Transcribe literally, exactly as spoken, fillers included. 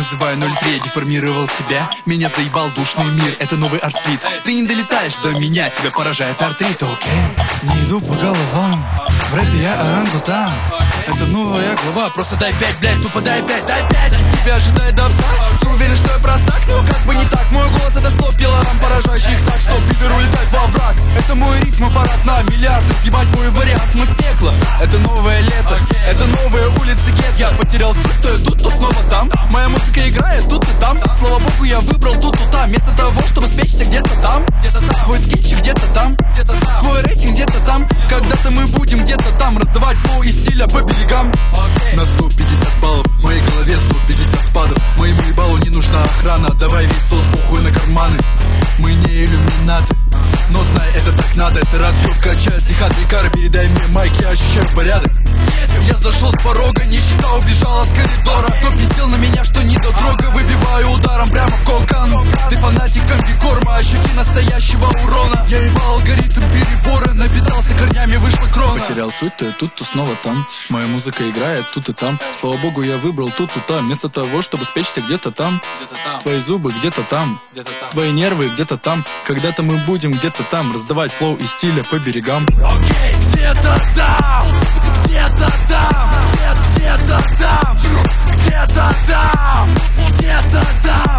вызываю ноль три, я деформировал себя. Меня заебал душный мир, это новый арт-стрит. Ты не долетаешь до меня, тебя поражает артрит. Окей, не иду по головам, в рэпе я орангутан. Это новая глава, просто дай пять, блядь, тупо дай пять, дай пять. Тебя ожидает давса, ты уверен, что я простак? Ну как бы не так, мой голос это сто килограмм, поражающий их так, что пидор улетает во враг. Это мой рифм, аппарат на миллиарды, съебать мой вариант, мы в пекло. Это новое лето, это новые улицы Гет. Я потерял суть, то я тут, то снова там. Моя музыка играет тут и там. Слава богу, я выбрал тут и там. Вместо того, чтобы спечься где-то там, где-то там. Твой скинчик где-то там, где-то там. Твой рейтинг где-то там. Когда-то мы будем где-то там раздавать флоу и стиля по берегам. На сто пятьдесят баллов, в моей голове сто пятьдесят спадов. Моему ебалу не нужна охрана, давай весь сос похуй на карманы. Мы не иллюминаты, но знай, это так надо. Это разъем, качает психотрикары. Передай мне майк, я ощущаю порядок. Я зашел с порога, нищета убежала с коридора. Кто пиздел на меня, что не до дрога. Выбиваю ударом прямо в кокан. Ты фанатик комбикорма, ощути настоящего урона. Я ебал алгоритм перебора, напитался корнями, вышла крона. Потерял суть, то я тут, то снова там. Моя музыка играет тут и там. Слава богу, я выбрал тут и там. Вместо того, чтобы спечься где-то там, где-то там. Твои зубы где-то там, где-то там. Твои нервы где-то там. Когда-то мы будем где-то там раздавать флоу и стиля по берегам. Окей, okay, где-то там, где-то там, где-то там, где-то там, где-то там.